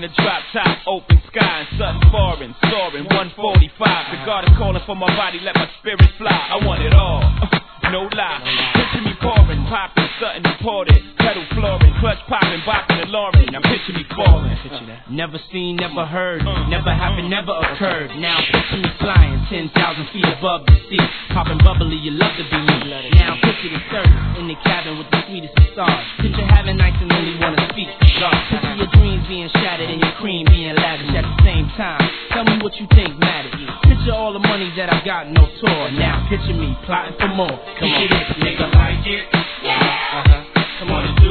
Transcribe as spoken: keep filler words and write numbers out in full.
in the drop top, open sky, and something foreign, soaring, one forty-five. The God is calling for my body, let my spirit fly. I want it all, no lie. Picture me pouring, popping, something imported, pedal flooring, clutch popping, bopping and Lauren. Now picture me falling. Never seen, never heard, never happened, never occurred. Now picture me flying ten thousand feet above the sea, popping bubbly, you love to be me. Now picture the service in the cabin with the sweetest of stars. Picture having nights and only wanna speak God. Picture your dreams being shattered and your cream being lavish at the same time. Tell me what you think matters. Picture all the money that I got, no tour. Now picture me plotting for more. Come on, nigga, like it. Yeah. Uh-huh. Come on.